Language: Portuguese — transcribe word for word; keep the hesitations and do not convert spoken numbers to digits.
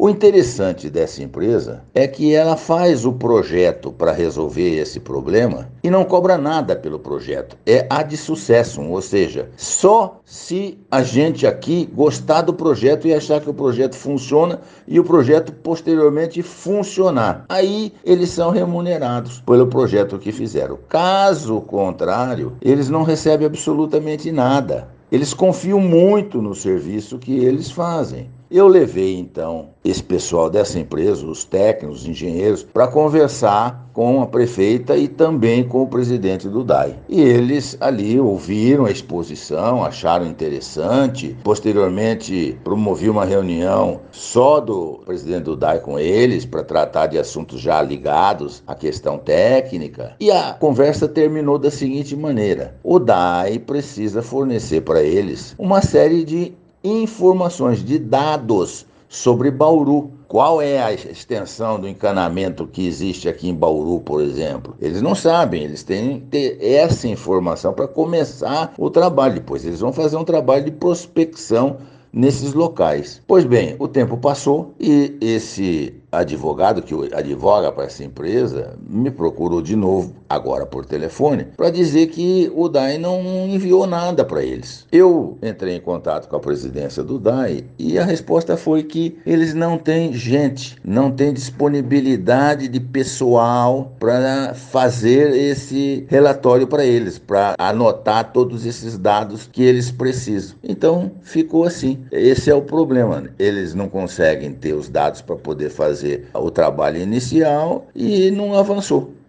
O interessante dessa empresa é que ela faz o projeto para resolver esse problema e não cobra nada pelo projeto. É ad successum, ou seja, só se a gente aqui gostar do projeto e achar que o projeto funciona e o projeto posteriormente funcionar. Aí eles são remunerados pelo projeto que fizeram. Caso contrário, eles não recebem absolutamente nada. Eles confiam muito no serviço que eles fazem. Eu levei então esse pessoal dessa empresa, os técnicos, os engenheiros, para conversar com a prefeita e também com o presidente do D A I. E eles ali ouviram a exposição, acharam interessante. Posteriormente, promovi uma reunião só do presidente do D A I com eles para tratar de assuntos já ligados à questão técnica. E a conversa terminou da seguinte maneira: o D A I precisa fornecer para eles uma série de informações, de dados sobre Bauru. Qual é a extensão do encanamento que existe aqui em Bauru, por exemplo? Eles não sabem, eles têm que ter essa informação para começar o trabalho. Depois eles vão fazer um trabalho de prospecção nesses locais. Pois bem, o tempo passou e esse advogado que advoga para essa empresa me procurou de novo, agora por telefone, para dizer que o D A I não enviou nada para eles. Eu entrei em contato com a presidência do D A I e a resposta foi que eles não têm gente, não têm disponibilidade de pessoal para fazer esse relatório para eles, para anotar todos esses dados que eles precisam. Então ficou assim. Esse é o problema. Eles não conseguem ter os dados para poder fazer o trabalho inicial e não avançou.